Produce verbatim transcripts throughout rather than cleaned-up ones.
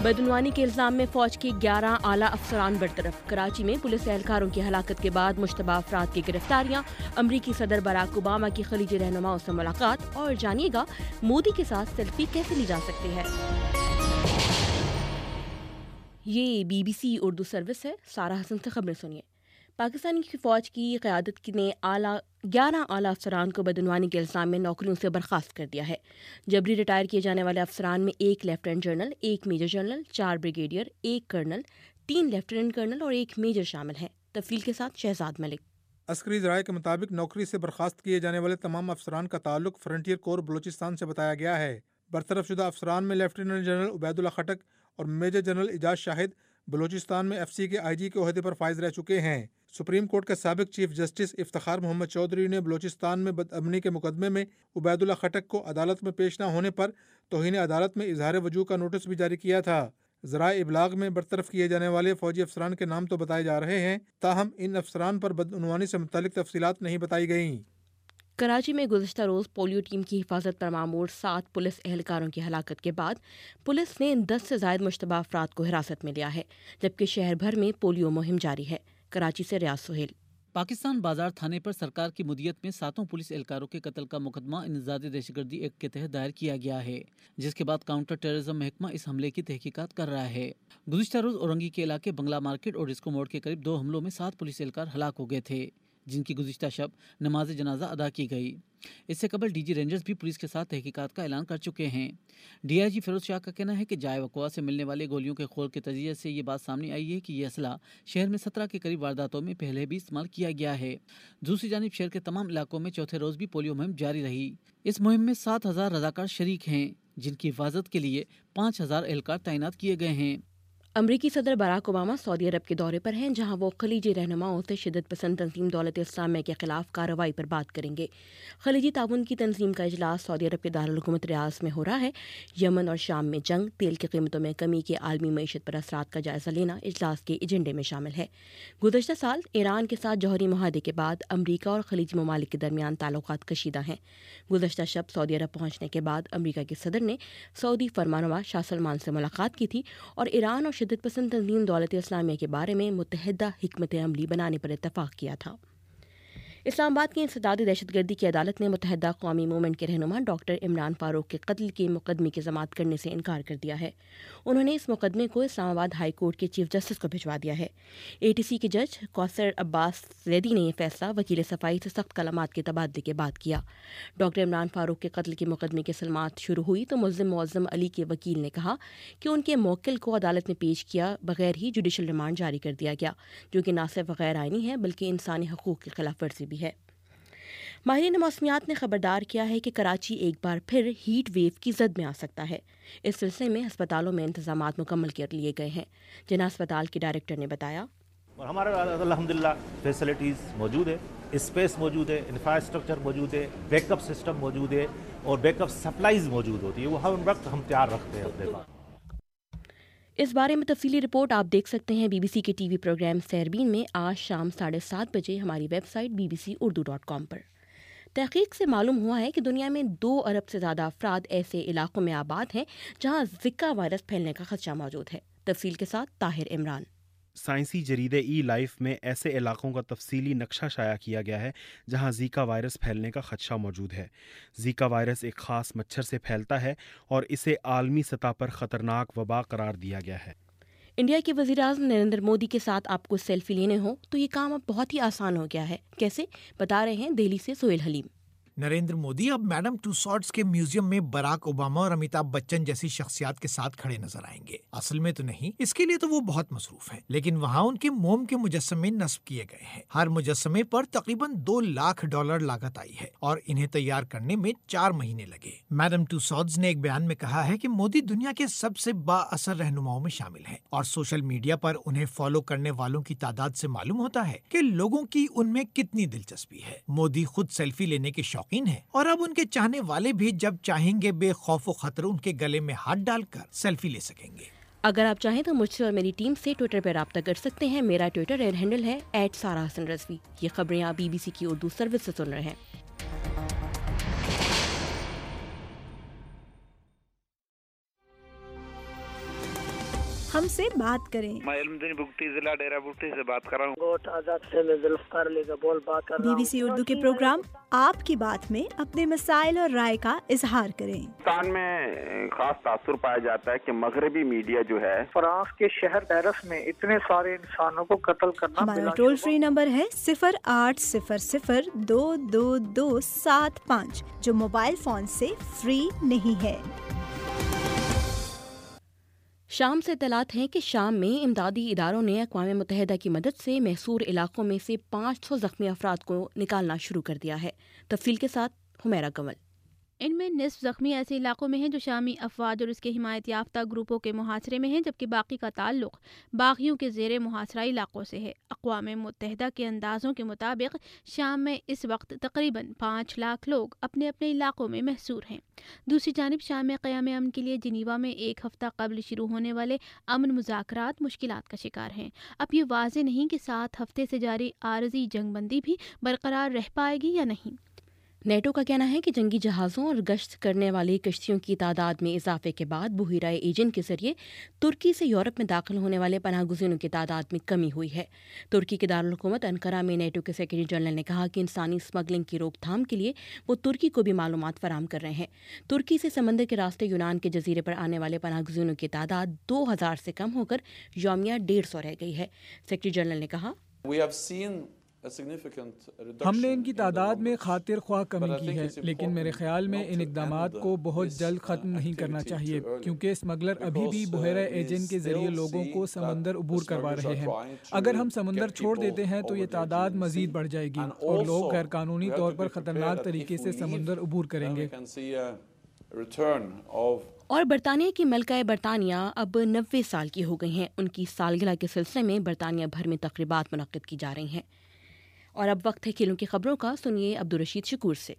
بدعنوانی کے الزام میں فوج کے گیارہ اعلیٰ افسران برطرف۔ کراچی میں پولیس اہلکاروں کی ہلاکت کے بعد مشتبہ افراد کی گرفتاریاں، امریکی صدر باراک اوباما کی خلیجی رہنماؤں سے ملاقات، اور جانیے گا مودی کے ساتھ سیلفی کیسے لی جا سکتی ہے۔ یہ B B C Urdu service ہے۔ سارہ حسن سے خبریں سنیے۔ پاکستانی فوج کی قیادت نے اعلیٰ گیارہ اعلیٰ افسران کو بدعنوانی کے الزام میں نوکریوں سے برخاست کر دیا ہے۔ جبری ریٹائر کیے جانے والے افسران میں ایک لیفٹیننٹ جنرل، ایک میجر جنرل، چار بریگیڈیئر، ایک کرنل، تین لیفٹیننٹ کرنل اور ایک میجر شامل ہیں۔ تفصیل کے ساتھ شہزاد ملک۔ عسکری ذرائع کے مطابق نوکری سے برخاست کیے جانے والے تمام افسران کا تعلق فرنٹیئر کور بلوچستان سے بتایا گیا ہے۔ برطرف شدہ افسران میں لیفٹیننٹ جنرل عبید اللہ خٹک اور میجر جنرل اعجاز شاہد بلوچستان میں ایف سی کے آئی جی کے عہدے پر فائز رہ چکے ہیں۔ سپریم کورٹ کے سابق چیف جسٹس افتخار محمد چودھری نے بلوچستان میں بدامنی کے مقدمے میں عبید اللہ خٹک کو عدالت میں پیش نہ ہونے پر توہین عدالت میں اظہار وجوہ کا نوٹس بھی جاری کیا تھا۔ ذرائع ابلاغ میں برطرف کیے جانے والے فوجی افسران کے نام تو بتائے جا رہے ہیں، تاہم ان افسران پر بدعنوانی سے متعلق تفصیلات نہیں بتائی گئیں۔ کراچی میں گزشتہ روز پولیو ٹیم کی حفاظت پر معمور سات پولیس اہلکاروں کی ہلاکت کے بعد پولیس نے دس سے زائد مشتبہ افراد کو حراست میں لیا ہے، جبکہ شہر بھر میں پولیو مہم جاری ہے۔ کراچی سے ریاض سہیل۔ پاکستان بازار تھانے پر سرکار کی مدیت میں ساتوں پولیس اہلکاروں کے قتل کا مقدمہ انسداد دہشت گردی ایکٹ کے تحت دائر کیا گیا ہے، جس کے بعد کاؤنٹر ٹیررزم محکمہ اس حملے کی تحقیقات کر رہا ہے۔ گزشتہ روز اورنگی کے علاقے بنگلہ مارکیٹ اور ڈسکو موڑ کے قریب دو حملوں میں سات پولیس اہلکار ہلاک ہو گئے تھے، جن کی گزشتہ شب نماز جنازہ ادا کی گئی۔ اس سے قبل ڈی جی رینجرز بھی پولیس کے ساتھ تحقیقات کا اعلان کر چکے ہیں۔ ڈی آئی جی فیروز شاہ کا کہنا ہے کہ جائے وقوع سے ملنے والے گولیوں کے خول کے تجزیے سے یہ بات سامنے آئی ہے کہ یہ اسلحہ شہر میں سترہ کے قریب وارداتوں میں پہلے بھی استعمال کیا گیا ہے۔ دوسری جانب شہر کے تمام علاقوں میں چوتھے روز بھی پولیو مہم جاری رہی۔ اس مہم میں سات ہزار رضاکار شریک ہیں، جن کی حفاظت کے لیے پانچ ہزار اہلکار تعینات کیے گئے ہیں۔ امریکی صدر باراک اوباما سعودی عرب کے دورے پر ہیں، جہاں وہ خلیجی رہنماؤں سے شدت پسند تنظیم دولت اسلامیہ کے خلاف کارروائی پر بات کریں گے۔ خلیجی تعاون کی تنظیم کا اجلاس سعودی عرب کے دارالحکومت ریاض میں ہو رہا ہے۔ یمن اور شام میں جنگ، تیل کی قیمتوں میں کمی کے عالمی معیشت پر اثرات کا جائزہ لینا اجلاس کے ایجنڈے میں شامل ہے۔ گزشتہ سال ایران کے ساتھ جوہری معاہدے کے بعد امریکہ اور خلیجی ممالک کے درمیان تعلقات کشیدہ ہیں۔ گزشتہ شب سعودی عرب پہنچنے کے بعد امریکہ کے صدر نے سعودی فرمانروا شاہ سلمان سے ملاقات کی تھی اور ایران اور شدت پسند تنظیم دولت اسلامیہ کے بارے میں متحدہ حکمت عملی بنانے پر اتفاق کیا تھا۔ اسلام آباد کی انسداد دہشت گردی کی عدالت نے متحدہ قومی موومنٹ کے رہنما ڈاکٹر عمران فاروق کے قتل کے مقدمے کی ضمانت کرنے سے انکار کر دیا ہے۔ انہوں نے اس مقدمے کو اسلام آباد ہائی کورٹ کے چیف جسٹس کو بھجوا دیا ہے۔ اے ٹی سی کے جج کوثر عباس زیدی نے یہ فیصلہ وکیل صفائی سے سخت کلمات کے تبادلے کے بعد کیا۔ ڈاکٹر عمران فاروق کے قتل کے مقدمے کی سماعت شروع ہوئی تو ملزم معظم علی کے وکیل نے کہا کہ ان کے موکل کو عدالت میں پیش کیا بغیر ہی جوڈیشل ریمانڈ جاری کر دیا گیا، جو کہ نہ صرف غیر آئینی ہے بلکہ انسانی حقوق کی خلاف ورزی بھی ہے۔ ماہرین موسمیات نے خبردار کیا ہے کہ کراچی ایک بار پھر ہیٹ ویو کی زد میں آ سکتا ہے۔ اس سلسلے میں ہسپتالوں میں انتظامات مکمل کر لیے گئے ہیں۔ جناح ہسپتال کے ڈائریکٹر نے بتایا، اور ہمارا الحمدللہ فیسلٹیز موجود ہے، اسپیس موجود ہے، انفراسٹرکچر موجود ہے، بیک اپ سسٹم موجود ہے اور بیک اپ سپلائیز موجود ہوتی ہے، وہ ہر وقت ہم تیار رکھتے ہیں اپنے پاس۔ اس بارے میں تفصیلی رپورٹ آپ دیکھ سکتے ہیں بی بی سی کے ٹی وی پروگرام سیربین میں آج شام ساڑھے سات بجے ہماری website B B C Urdu dot com پر۔ تحقیق سے معلوم ہوا ہے کہ دنیا میں دو ارب سے زیادہ افراد ایسے علاقوں میں آباد ہیں جہاں زکا وائرس پھیلنے کا خدشہ موجود ہے۔ تفصیل کے ساتھ طاہر عمران۔ سائنسی جریدے ای لائف میں ایسے علاقوں کا تفصیلی نقشہ شائع کیا گیا ہے جہاں زیکا وائرس پھیلنے کا خدشہ موجود ہے۔ زیکا وائرس ایک خاص مچھر سے پھیلتا ہے اور اسے عالمی سطح پر خطرناک وبا قرار دیا گیا ہے۔ انڈیا کے وزیر اعظم نریندر مودی کے ساتھ آپ کو سیلفی لینے ہو تو یہ کام اب بہت ہی آسان ہو گیا ہے۔ کیسے، بتا رہے ہیں دہلی سے سہیل حلیم۔ نریندر مودی اب میڈم ٹو سارٹس کے میوزیم میں براک اوباما اور امیتابھ بچن جیسی شخصیات کے ساتھ کھڑے نظر آئیں گے۔ اصل میں تو نہیں، اس کے لیے تو وہ بہت مصروف ہیں، لیکن وہاں ان کے موم کے مجسمے نصب کیے گئے ہیں۔ ہر مجسمے پر تقریباً دو لاکھ ڈالر لاگت آئی ہے اور انہیں تیار کرنے میں چار مہینے لگے۔ میڈم ٹو سارٹس نے ایک بیان میں کہا ہے کہ مودی دنیا کے سب سے با اثر رہنماؤں میں شامل ہیں اور سوشل میڈیا پر انہیں فالو کرنے والوں کی تعداد سے معلوم ہوتا ہے کہ لوگوں کی ان میں کتنی دلچسپی ہے۔ مودی خود سیلفی لینے کے شوق ہے اور اب ان کے چاہنے والے بھی جب چاہیں گے بے خوف و خطر ان کے گلے میں ہاتھ ڈال کر سیلفی لے سکیں گے۔ اگر آپ چاہیں تو مجھ سے اور میری ٹیم سے ٹویٹر پر رابطہ کر سکتے ہیں۔ میرا ٹویٹر ہینڈل ہے ایٹ سارہ حسن رضوی۔ یہ خبریں آپ بی بی سی کی اردو سروس سے سن رہے ہیں۔ ہم سے بات کریں۔ میں علمدین بگٹی ضلع ڈیرہ بگٹی سے بات کر رہا ہوں۔ گوٹ آزاد سے میں ذوالفقار علی کا بول بات کر رہا ہوں۔ بی بی سی اردو کے پروگرام آپ کی بات میں اپنے مسائل اور رائے کا اظہار کریں۔ پاکستان میں خاص تاثر پایا جاتا ہے کہ مغربی میڈیا جو ہے فرانس کے شہر پیرس میں اتنے سارے انسانوں کو قتل کرنا۔ ہمارا ٹول فری نمبر ہے صفر آٹھ صفر صفر دو دو دو سات پانچ، جو موبائل فون سے فری نہیں ہے۔ شام سے اطلاعات ہیں کہ شام میں امدادی اداروں نے اقوام متحدہ کی مدد سے محصور علاقوں میں سے پانچ سو زخمی افراد کو نکالنا شروع کر دیا ہے۔ تفصیل کے ساتھ حمیرہ کنول۔ ان میں نصف زخمی ایسے علاقوں میں ہیں جو شامی افواج اور اس کے حمایت یافتہ گروپوں کے محاصرے میں ہیں، جبکہ باقی کا تعلق باغیوں کے زیر محاصرہ علاقوں سے ہے۔ اقوام متحدہ کے اندازوں کے مطابق شام میں اس وقت تقریباً پانچ لاکھ لوگ اپنے اپنے علاقوں میں محصور ہیں۔ دوسری جانب شام میں قیام امن کے لیے جنیوا میں ایک ہفتہ قبل شروع ہونے والے امن مذاکرات مشکلات کا شکار ہیں۔ اب یہ واضح نہیں کہ سات ہفتے سے جاری عارضی جنگ بندی بھی برقرار رہ پائے گی یا نہیں۔ نیٹو کا کہنا ہے کہ جنگی جہازوں اور گشت کرنے والی کشتیوں کی تعداد میں اضافے کے بعد بحیرہ ایجن کے ذریعے ترکی سے یورپ میں داخل ہونے والے پناہ گزینوں کی تعداد میں کمی ہوئی ہے۔ ترکی کے دارالحکومت انقرہ میں نیٹو کے سیکرٹری جنرل نے کہا کہ انسانی اسمگلنگ کی روک تھام کے لیے وہ ترکی کو بھی معلومات فراہم کر رہے ہیں۔ ترکی سے سمندر کے راستے یونان کے جزیرے پر آنے والے پناہ گزینوں کی تعداد دو ہزار سے کم ہو کر یومیہ ڈیڑھ سو رہ گئی ہے۔ سیکرٹری جنرل نے کہا ہم نے ان کی تعداد میں خاطر خواہ کمی کی ہے، لیکن میرے خیال میں ان اقدامات کو بہت جلد ختم نہیں کرنا چاہیے، کیونکہ اسمگلر ابھی بھی بحیرہ ایجن کے ذریعے لوگوں کو سمندر عبور کروا رہے ہیں۔ اگر ہم سمندر چھوڑ دیتے ہیں تو یہ تعداد مزید بڑھ جائے گی اور لوگ غیر قانونی طور پر خطرناک طریقے سے سمندر عبور کریں گے۔ اور برطانیہ کی ملکہ برطانیہ اب نوے سال کی ہو گئی ہیں۔ ان کی سالگرہ کے سلسلے میں برطانیہ بھر میں تقریبات منعقد کی جا رہی ہیں۔ اور اب وقت ہے کھیلوں کی خبروں کا، سنیے عبدالرشید شکور سے۔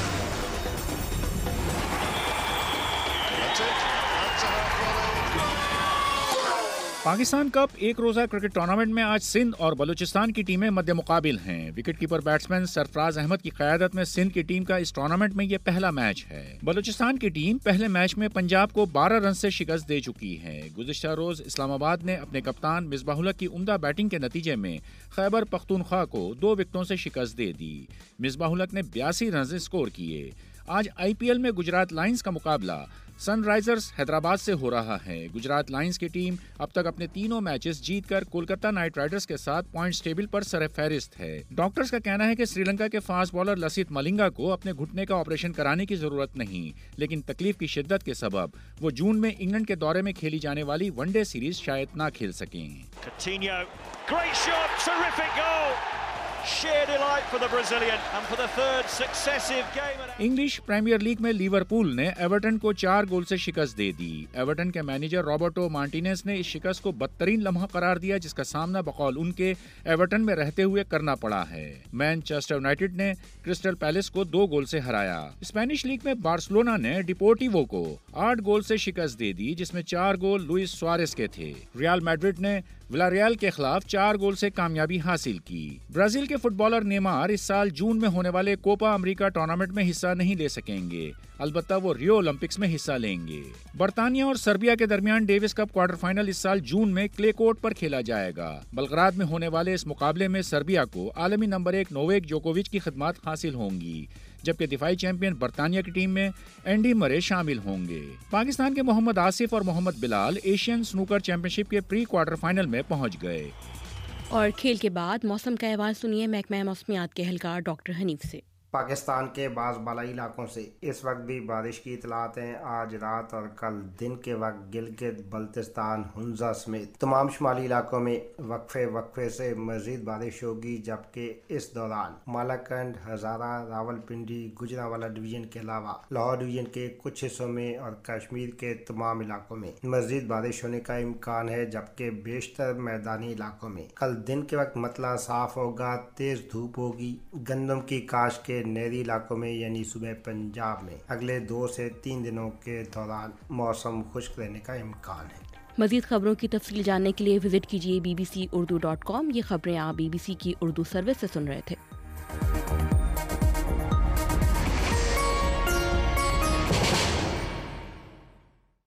پاکستان کپ ایک روزہ کرکٹ ٹورنامنٹ میں آج سندھ اور بلوچستان کی ٹیمیں مد مقابل ہیں۔ Wicket keeper batsman Sarfaraz Ahmed کی قیادت میں سندھ کی ٹیم کا اس ٹورنامنٹ میں یہ پہلا میچ ہے۔ بلوچستان کی ٹیم پہلے میچ میں پنجاب کو بارہ رن سے شکست دے چکی ہے۔ گزشتہ روز اسلام آباد نے اپنے کپتان مصباح الحق کی عمدہ بیٹنگ کے نتیجے میں خیبر پختونخوا کو دو وکٹوں سے شکست دے دی۔ مصباح الحق نے بیاسی رنز اسکور کیے۔ آج آئی پی ایل میں گجرات لائنز کا مقابلہ سن رائزرز حیدرآباد سے ہو رہا ہے۔ گجرات لائنز کی ٹیم اب تک اپنے تینوں میچز جیت کر کولکتہ نائٹ رائڈرز کے ساتھ پوائنٹس ٹیبل پر سر فہرست ہے۔ ڈاکٹرز کا کہنا ہے کہ سری لنکا کے فاسٹ بالر لسیت ملنگا کو اپنے گھٹنے کا آپریشن کرانے کی ضرورت نہیں، لیکن تکلیف کی شدت کے سبب وہ جون میں انگلینڈ کے دورے میں کھیلی جانے والی ون ڈے سیریز شاید نہ کھیل سکیں۔ انگلش پریمیئر لیگ میں لیورپول نے ایورٹن کو چار گول سے شکست دے دی۔ ایورٹن کے مینیجر رابرٹو مارٹینز نے اس شکست کو بدترین لمحہ قرار دیا جس کا سامنا بقول ان کے ایورٹن میں رہتے ہوئے کرنا پڑا ہے۔ مانچسٹر یونائیٹڈ نے کرسٹل پیلس کو دو گول سے ہرایا۔ اسپینش لیگ میں بارسلونا نے ڈیپورٹیوو کو آٹھ گول سے شکست دے دی جس میں چار گول لوئس سوارز کے تھے۔ ریال میڈرڈ نے ولاریال کے خلاف چار گول سے کامیابی حاصل کی۔ برازیل کے فٹ بالر نیمار اس سال جون میں ہونے والے کوپا امریکہ ٹورنامنٹ میں حصہ نہیں لے سکیں گے، البتہ وہ ریو اولمپکس میں حصہ لیں گے۔ برطانیہ اور سربیا کے درمیان ڈیوس کپ کوارٹر فائنل اس سال جون میں کلے کورٹ پر کھیلا جائے گا۔ بلغراد میں ہونے والے اس مقابلے میں سربیا کو عالمی نمبر ایک نوویک جوکووچ کی خدمات حاصل ہوں گی، جبکہ دفاعی چیمپئن برطانیہ کی ٹیم میں اینڈی مرے شامل ہوں گے۔ پاکستان کے محمد آصف اور Muhammad Bilal Asian snooker championship کے پری کوارٹر فائنل میں پہنچ گئے۔ اور کھیل کے بعد موسم کا احوال سنیے محکمہ موسمیات کے اہلکار ڈاکٹر حنیف سے۔ پاکستان کے بعض بالائی علاقوں سے اس وقت بھی بارش کی اطلاعات ہیں۔ آج رات اور کل دن کے وقت گلگت بلتستان ہنزا سمیت تمام شمالی علاقوں میں وقفے وقفے سے مزید بارش ہوگی، جبکہ اس دوران مالاکنڈ، ہزارہ، راول پنڈی، گجرانوالہ ڈویژن کے علاوہ لاہور ڈویژن کے کچھ حصوں میں اور کشمیر کے تمام علاقوں میں مزید بارش ہونے کا امکان ہے، جبکہ بیشتر میدانی علاقوں میں کل دن کے وقت مطلع صاف ہوگا، تیز دھوپ ہوگی۔ گندم کی کاشت کے نہری علاقوں میں یعنی صوبہ پنجاب میں اگلے دو سے تین دنوں کے دوران موسم خشک رہنے کا امکان ہے۔ مزید خبروں کی تفصیل جاننے کے لیے وزٹ کیجیے B B C Urdu dot com. یہ خبریں آپ بی بی سی کی اردو سروس سے سن رہے تھے۔